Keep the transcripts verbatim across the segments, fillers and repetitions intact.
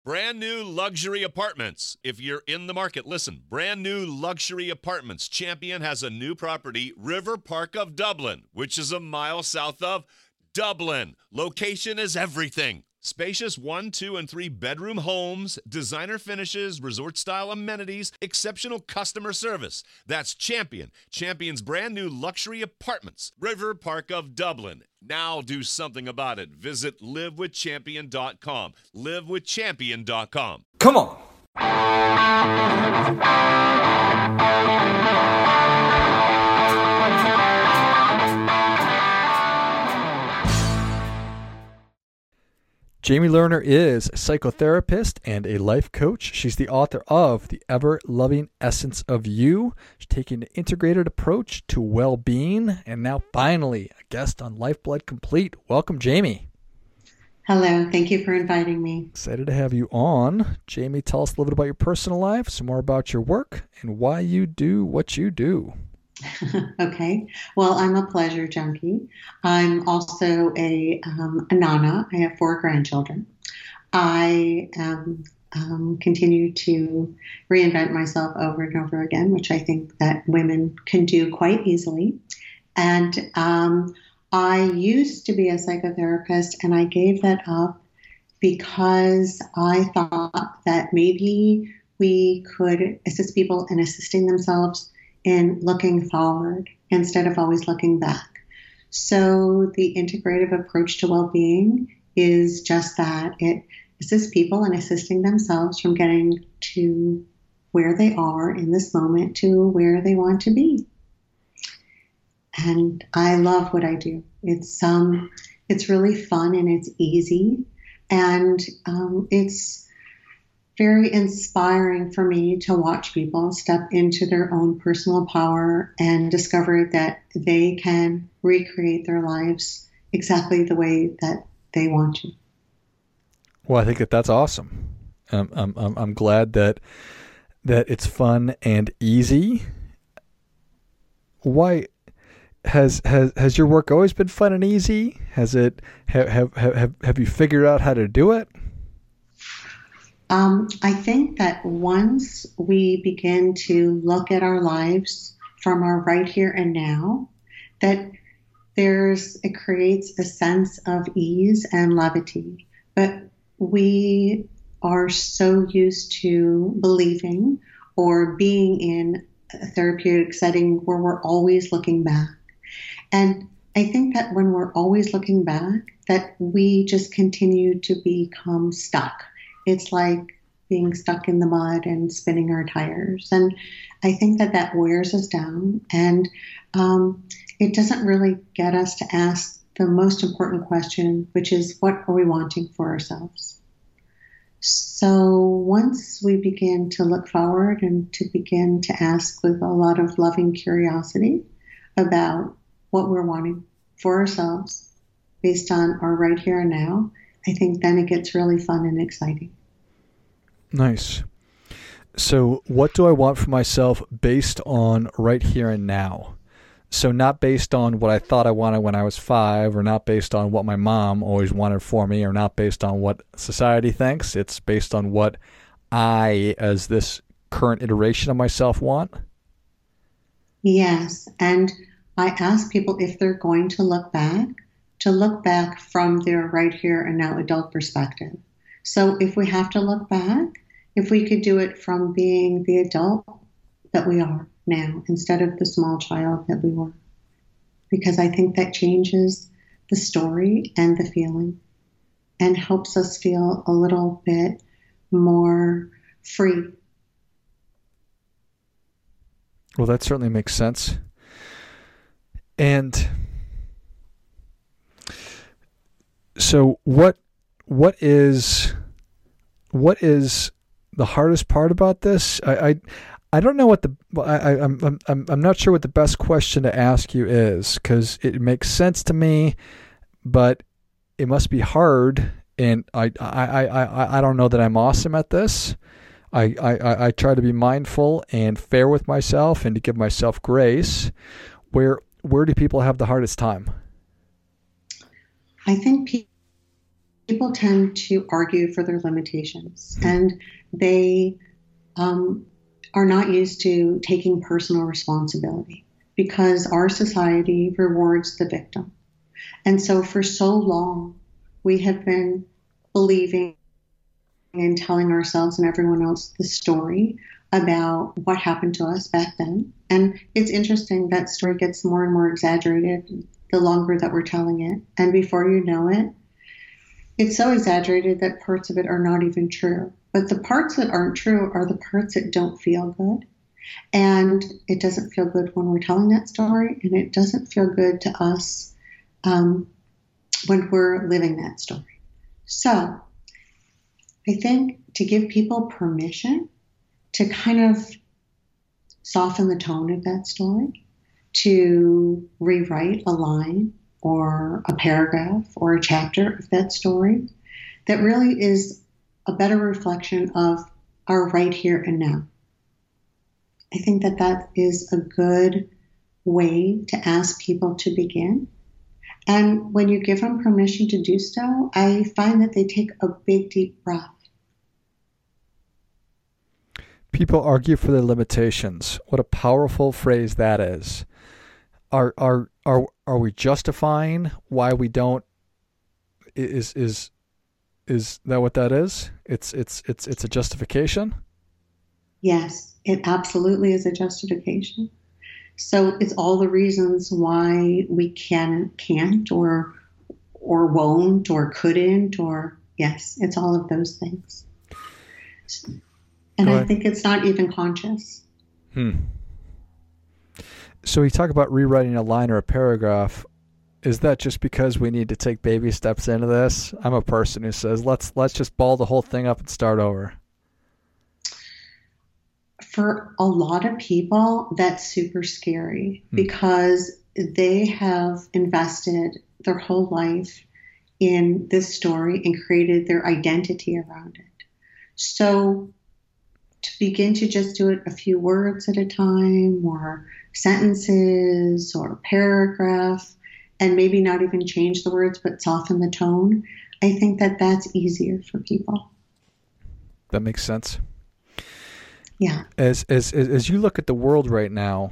Brand new luxury apartments. If you're in the market, listen. Brand new luxury apartments. Champion has a new property, River Park of Dublin, which is a mile south of Dublin. Location is everything. Spacious one, two, and three bedroom homes, designer finishes, resort-style amenities, exceptional customer service. That's Champion. Champion's brand new luxury apartments. River Park of Dublin. Now do something about it. Visit live with champion dot com. live with champion dot com. Come on. Jamie Lerner is a psychotherapist and a life coach. She's the author of The Ever-Loving Essence of You. She's taking an integrated approach to well-being. And now finally, a guest on Lifeblood Complete. Welcome, Jamie. Hello. Thank you for inviting me. Excited to have you on. Jamie, tell us a little bit about your personal life, some more about your work, and why you do what you do. Okay. Well, I'm a pleasure junkie. I'm also a, um, a nana. I have four grandchildren. I um, um, continue to reinvent myself over and over again, which I think that women can do quite easily. And um, I used to be a psychotherapist, and I gave that up because I thought that maybe we could assist people in assisting themselves in looking forward instead of always looking back. So the integrative approach to well-being is just that. It assists people in assisting themselves from getting to where they are in this moment to where they want to be. And I love what I do. It's um, it's really fun and it's easy, and um, it's very inspiring for me to watch people step into their own personal power and discover that they can recreate their lives exactly the way that they want to. Well, I think that that's awesome. Um, I'm, I'm, I'm glad that that it's fun and easy. Why has has has your work always been fun and easy? Has it have have have, have you figured out how to do it? Um, I think that once we begin to look at our lives from our right here and now, that there's it creates a sense of ease and levity. But we are so used to believing or being in a therapeutic setting where we're always looking back. And I think that when we're always looking back, that we just continue to become stuck. It's like being stuck in the mud and spinning our tires. And I think that that wears us down. And um, it doesn't really get us to ask the most important question, which is, what are we wanting for ourselves? So once we begin to look forward and to begin to ask with a lot of loving curiosity about what we're wanting for ourselves based on our right here and now, I think then it gets really fun and exciting. Nice. So what do I want for myself based on right here and now? So not based on what I thought I wanted when I was five, or not based on what my mom always wanted for me, or not based on what society thinks. It's based on what I, as this current iteration of myself, want. Yes. And I ask people, if they're going to look back, to look back from their right here and now adult perspective. So if we have to look back, if we could do it from being the adult that we are now instead of the small child that we were. Because I think that changes the story and the feeling and helps us feel a little bit more free. Well, that certainly makes sense. And so what what is what is the hardest part about this? I, I I don't know what the I, I'm I'm I'm not sure what the best question to ask you is, because it makes sense to me, but it must be hard. And I I, I, I don't know that I'm awesome at this. I, I, I try to be mindful and fair with myself and to give myself grace. Where where do people have the hardest time? I think people people tend to argue for their limitations, and they um, are not used to taking personal responsibility because our society rewards the victim. And so for so long, we have been believing and telling ourselves and everyone else the story about what happened to us back then. And it's interesting, that story gets more and more exaggerated the longer that we're telling it. And before you know it, it's so exaggerated that parts of it are not even true. But the parts that aren't true are the parts that don't feel good. And it doesn't feel good when we're telling that story, and it doesn't feel good to us um, when we're living that story. So I think to give people permission to kind of soften the tone of that story, to rewrite a line or a paragraph or a chapter of that story that really is a better reflection of our right here and now. I think that that is a good way to ask people to begin. And when you give them permission to do so, I find that they take a big, deep breath. People argue for their limitations. What a powerful phrase that is. Are are are are we justifying why we don't? Is is is that what that is? It's it's it's it's a justification. Yes, it absolutely is a justification. So it's all the reasons why we can can't or or won't or couldn't or yes, it's all of those things. And I think it's not even conscious. Hmm. So you talk about rewriting a line or a paragraph. Is that just because we need to take baby steps into this? I'm a person who says, let's let's just ball the whole thing up and start over. For a lot of people, that's super scary hmm. because they have invested their whole life in this story and created their identity around it. So to begin to just do it a few words at a time or sentences or a paragraph and maybe not even change the words but soften the tone, I think that that's easier for people. That makes sense. Yeah. As as as you look at the world right now,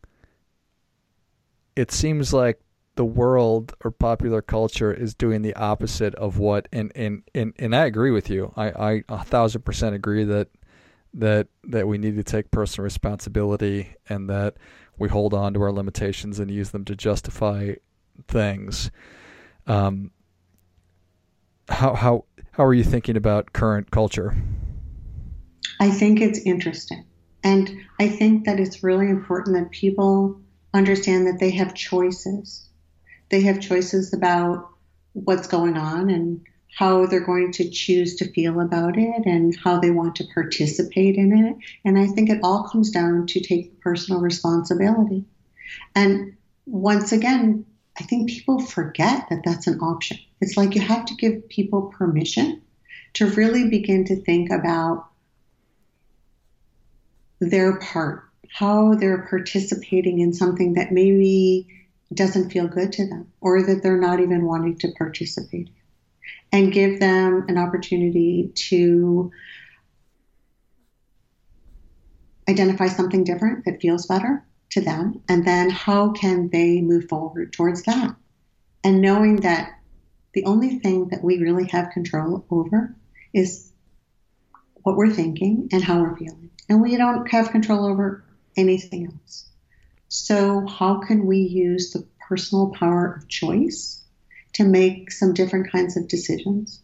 it seems like the world or popular culture is doing the opposite of what, and and and, and I agree with you. I, I a thousand percent agree that that that we need to take personal responsibility and that we hold on to our limitations and use them to justify things. Um, how how how are you thinking about current culture? I think it's interesting. And I think that it's really important that people understand that they have choices. They have choices about what's going on and how they're going to choose to feel about it and how they want to participate in it. And I think it all comes down to take personal responsibility. And once again, I think people forget that that's an option. It's like you have to give people permission to really begin to think about their part, how they're participating in something that maybe doesn't feel good to them or that they're not even wanting to participate in, and give them an opportunity to identify something different that feels better to them, and then how can they move forward towards that. And knowing that the only thing that we really have control over is what we're thinking and how we're feeling. And we don't have control over anything else. So how can we use the personal power of choice to make some different kinds of decisions?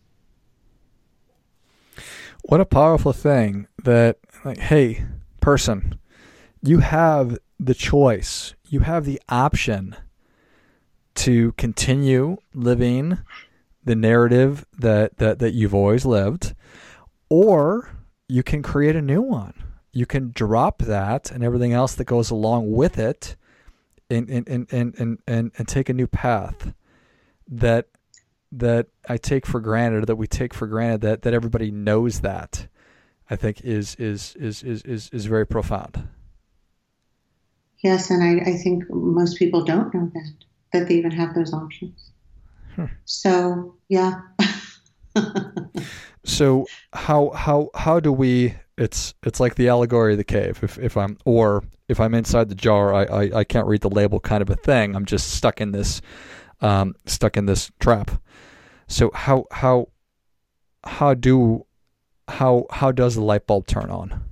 What a powerful thing that, like, hey, person, you have the choice. You have the option to continue living the narrative that, that, that you've always lived, or you can create a new one. You can drop that and everything else that goes along with it and and, and, and, and, and, and take a new path that that I take for granted, that we take for granted, that, that everybody knows that, I think is is is is is, is very profound. Yes, and I, I think most people don't know that, that they even have those options. Hmm. So, yeah. So how how how do we? It's it's like the allegory of the cave. If if I'm or if I'm inside the jar, I I, I can't read the label, kind of a thing. I'm just stuck in this um, stuck in this trap. So how how how do how how does the light bulb turn on?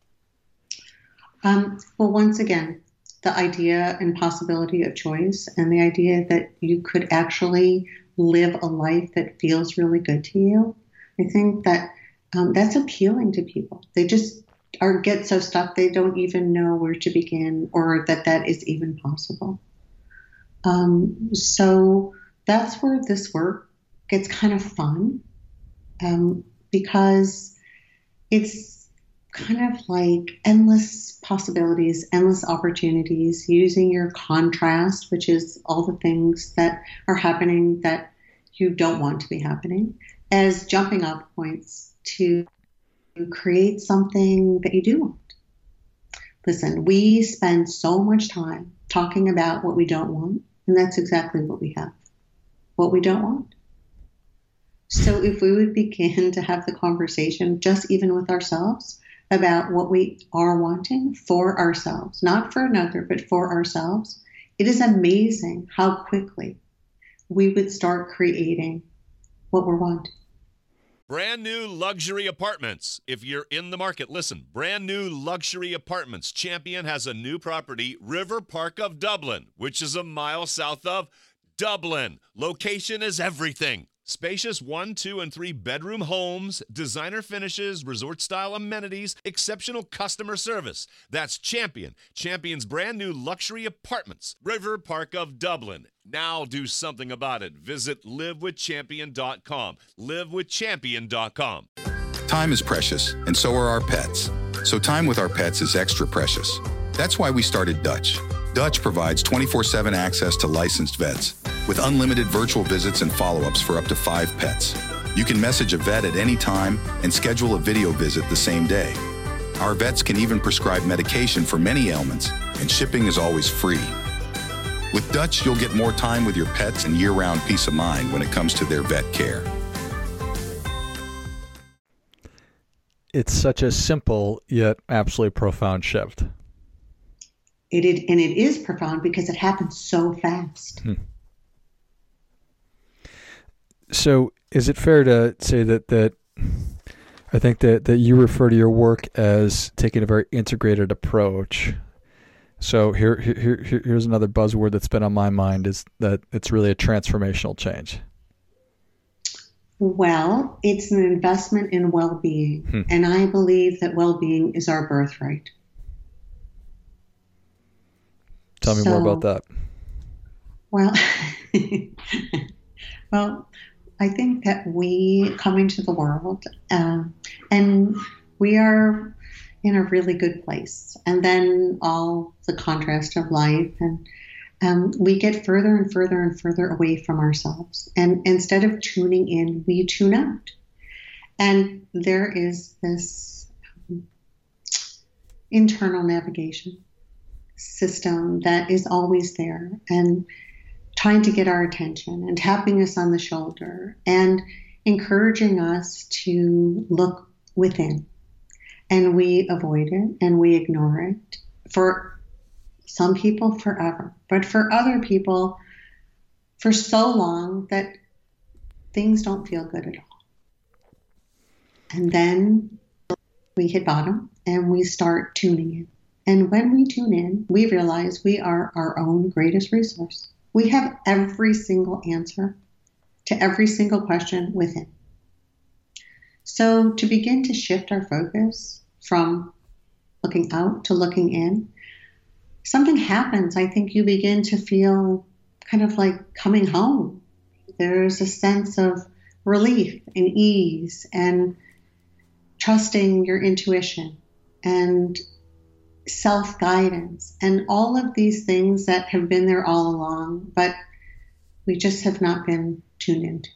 Um, well, once again, the idea and possibility of choice, and the idea that you could actually live a life that feels really good to you. I think that um, that's appealing to people. They just are get so stuck they don't even know where to begin, or that that is even possible. Um, so that's where this work gets kind of fun, um, because it's kind of like endless possibilities, endless opportunities, using your contrast, which is all the things that are happening that you don't want to be happening, as jumping off points to create something that you do want. Listen, we spend so much time talking about what we don't want, and that's exactly what we have, what we don't want. So if we would begin to have the conversation, just even with ourselves, about what we are wanting for ourselves, not for another, but for ourselves, it is amazing how quickly we would start creating what we're wanting. Brand new luxury apartments. If you're in the market, listen. Brand new luxury apartments. Champion has a new property, River Park of Dublin, which is a mile south of Dublin. Location is everything. Spacious one, two, and three bedroom homes, designer finishes, resort-style amenities, exceptional customer service. That's Champion. Champion's brand new luxury apartments, River Park of Dublin. Now do something about it. Visit live with champion dot com. live with champion dot com. Time is precious, and so are our pets. So time with our pets is extra precious. That's why we started Dutch. Dutch provides twenty-four seven access to licensed vets with unlimited virtual visits and follow-ups for up to five pets. You can message a vet at any time and schedule a video visit the same day. Our vets can even prescribe medication for many ailments, and shipping is always free. With Dutch, you'll get more time with your pets and year-round peace of mind when it comes to their vet care. It's such a simple yet absolutely profound shift. It, it and it is profound because it happens so fast. Hmm. So is it fair to say that that I think that, that you refer to your work as taking a very integrated approach? So here, here, here here's another buzzword that's been on my mind, is that it's really a transformational change. Well, it's an investment in well-being, hmm. and I believe that well-being is our birthright. Tell me so, more about that. Well, well, I think that we come into the world uh, and we are in a really good place. And then all the contrast of life, and um, we get further and further and further away from ourselves. And instead of tuning in, we tune out. And there is this um, internal navigation system that is always there and trying to get our attention and tapping us on the shoulder and encouraging us to look within. And we avoid it and we ignore it for some people forever, but for other people for so long that things don't feel good at all. And then we hit bottom and we start tuning in. And when we tune in, we realize we are our own greatest resource. We have every single answer to every single question within. So to begin to shift our focus from looking out to looking in, something happens. I think you begin to feel kind of like coming home. There's a sense of relief and ease and trusting your intuition and self-guidance and all of these things that have been there all along, but we just have not been tuned into.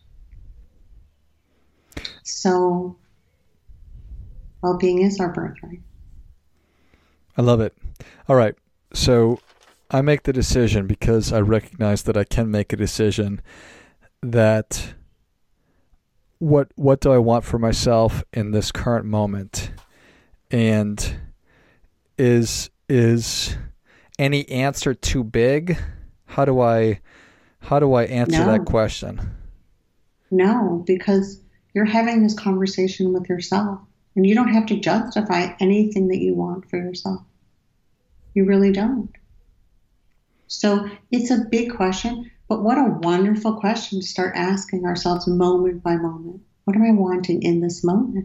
So well-being is our birthright. I love it. All right. So I make the decision because I recognize that I can make a decision that what what do I want for myself in this current moment? And is is any answer too big? How do I how do I answer No. that question? No, because you're having this conversation with yourself, and you don't have to justify anything that you want for yourself. You really don't. So it's a big question, but what a wonderful question to start asking ourselves moment by moment. What am I wanting in this moment?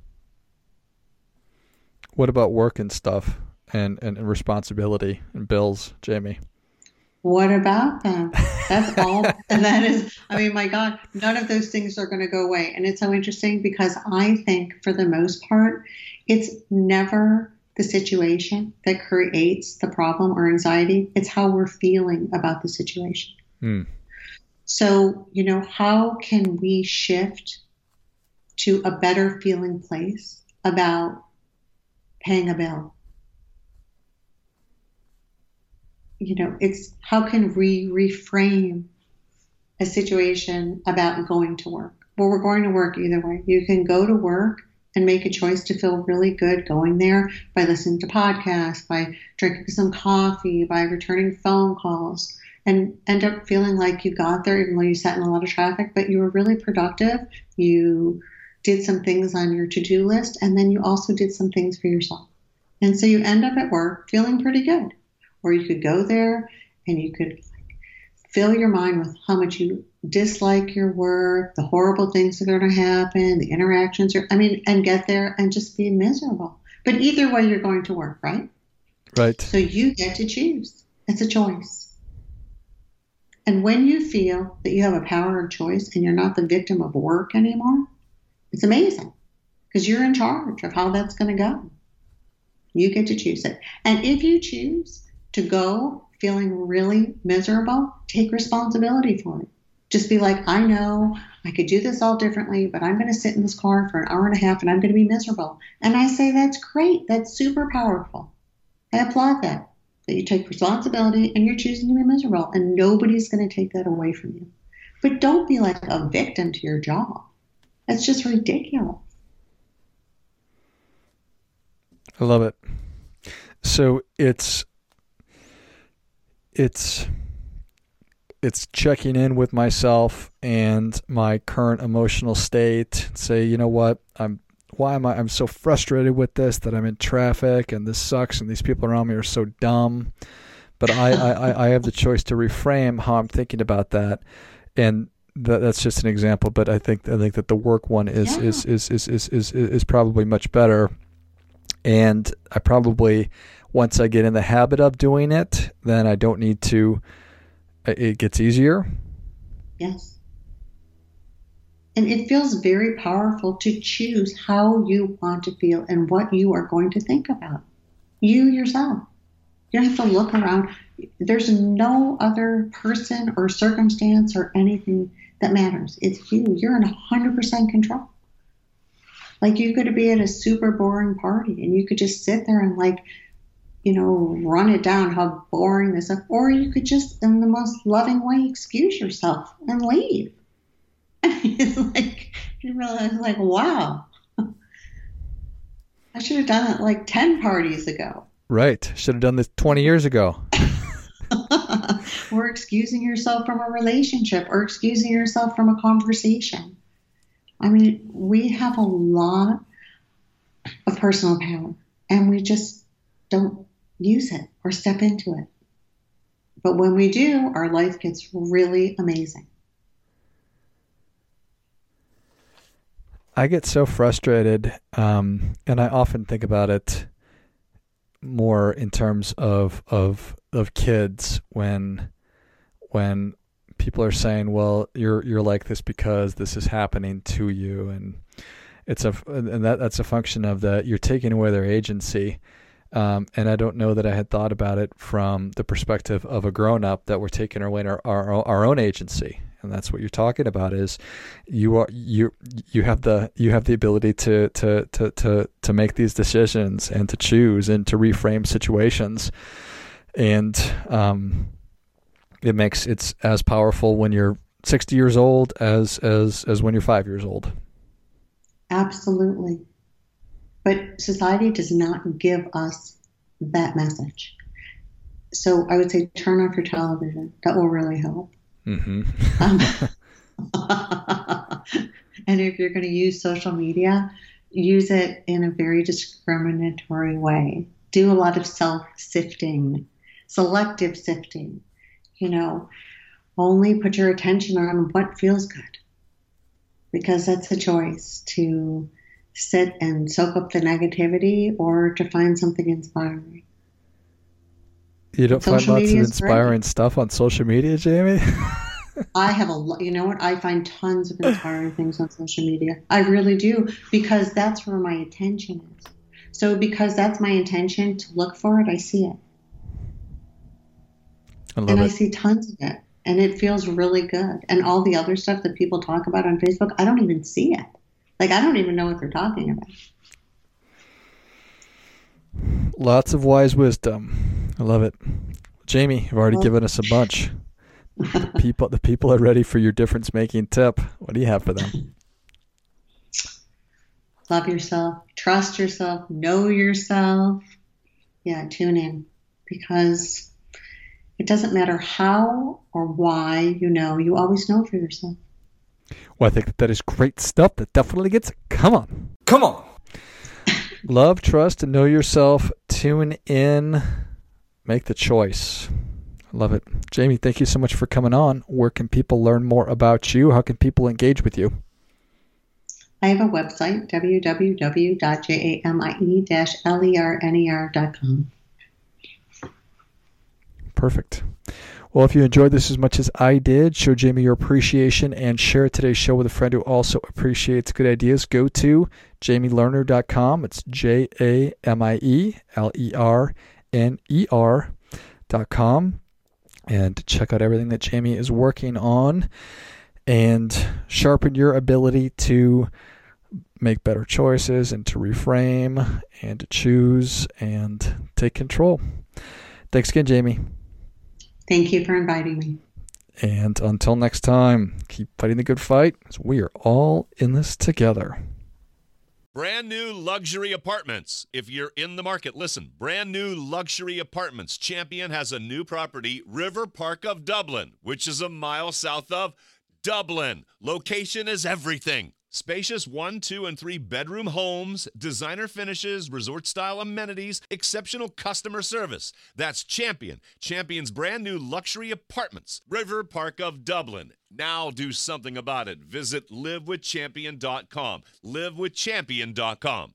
What about work and stuff and, and, and responsibility and bills, Jamie? What about them? That's all. And that is, I mean, my God, none of those things are going to go away. And it's so interesting because I think for the most part, it's never the situation that creates the problem or anxiety. It's how we're feeling about the situation. Hmm. So, you know, how can we shift to a better feeling place about paying a bill? You know, it's how can we reframe a situation about going to work? Well, we're going to work either way. You can go to work and make a choice to feel really good going there by listening to podcasts, by drinking some coffee, by returning phone calls, and end up feeling like you got there even though you sat in a lot of traffic, but you were really productive. You did some things on your to-do list, and then you also did some things for yourself. And so you end up at work feeling pretty good. Or you could go there and you could like, fill your mind with how much you dislike your work, the horrible things that are going to happen, the interactions, are, I mean, and get there and just be miserable. But either way, you're going to work, right? Right. So you get to choose. It's a choice. And when you feel that you have a power of choice and you're not the victim of work anymore, it's amazing because you're in charge of how that's going to go. You get to choose it. And if you choose to go feeling really miserable, take responsibility for it. Just be like, I know I could do this all differently, but I'm going to sit in this car for an hour and a half and I'm going to be miserable. And I say, that's great. That's super powerful. I applaud that, that you take responsibility and you're choosing to be miserable and nobody's going to take that away from you. But don't be like a victim to your job. That's just ridiculous. I love it. So it's it's it's checking in with myself and my current emotional state. Say, you know what, I'm why am I I'm so frustrated with this, that I'm in traffic and this sucks and these people around me are so dumb. But I, I, I have the choice to reframe how I'm thinking about that. And that, that's just an example, but I think I think that the work one is Yeah. is, is, is, is, is is probably much better. And I probably, once I get in the habit of doing it, then I don't need to, it gets easier. Yes. And it feels very powerful to choose how you want to feel and what you are going to think about. You yourself. You don't have to look around. There's no other person or circumstance or anything that matters. It's you. You're in one hundred percent control. Like you could be at a super boring party and you could just sit there and like, you know, run it down how boring this is. Or you could just, in the most loving way, excuse yourself and leave. It's like, you realize like, wow, I should have done it like ten parties ago. Right. Should have done this twenty years ago. Or excusing yourself from a relationship or excusing yourself from a conversation. I mean, we have a lot of personal power and we just don't use it or step into it. But when we do, our life gets really amazing. I get so frustrated, um, and I often think about it more in terms of of of kids when when people are saying, well, you're you're like this because this is happening to you, and it's a and that that's a function of that you're taking away their agency. Um, and I don't know that I had thought about it from the perspective of a grown up that we're taking away our, our our own agency, and that's what you're talking about. Is you are you you have the you have the ability to to to to to make these decisions and to choose and to reframe situations, and um. It makes it's as powerful when you're sixty years old as as as when you're five years old. Absolutely. But society does not give us that message. So I would say turn off your television. That will really help. Mm-hmm. um, and if you're going to use social media, use it in a very discriminatory way. Do a lot of self-sifting, selective sifting. You know, only put your attention on what feels good, because that's a choice to sit and soak up the negativity or to find something inspiring. You don't Social find lots of media is inspiring great. stuff on social media, Jamie? I have a lot, you know what? I find tons of inspiring things on social media. I really do, because that's where my attention is. So because that's my intention to look for it, I see it. I love and it. I see tons of it. And it feels really good. And all the other stuff that people talk about on Facebook, I don't even see it. Like, I don't even know what they're talking about. Lots of wise wisdom. I love it. Jamie, you've already Well, given us a bunch. The people, the people are ready for your difference-making tip. What do you have for them? Love yourself. Trust yourself. Know yourself. Yeah, tune in. Because it doesn't matter how or why you know. You always know for yourself. Well, I think that, that is great stuff. That definitely gets it. Come on. Come on. Love, trust, and know yourself. Tune in. Make the choice. I love it. Jamie, thank you so much for coming on. Where can people learn more about you? How can people engage with you? I have a website, w w w dot jamie dash lerner dot com. Perfect. Well, if you enjoyed this as much as I did, show Jamie your appreciation and share today's show with a friend who also appreciates good ideas. Go to jamie lerner dot com. It's J A M I E L E R N E R dot com. And check out everything that Jamie is working on and sharpen your ability to make better choices and to reframe and to choose and take control. Thanks again, Jamie. Thank you for inviting me. And until next time, keep fighting the good fight. We are all in this together. Brand new luxury apartments. If you're in the market, listen. Brand new luxury apartments. Champion has a new property, River Park of Dublin, which is a mile south of Dublin. Location is everything. Spacious one, two, and three bedroom homes, designer finishes, resort-style amenities, exceptional customer service. That's Champion. Champion's brand new luxury apartments, River Park of Dublin. Now do something about it. Visit live with champion dot com. live with champion dot com.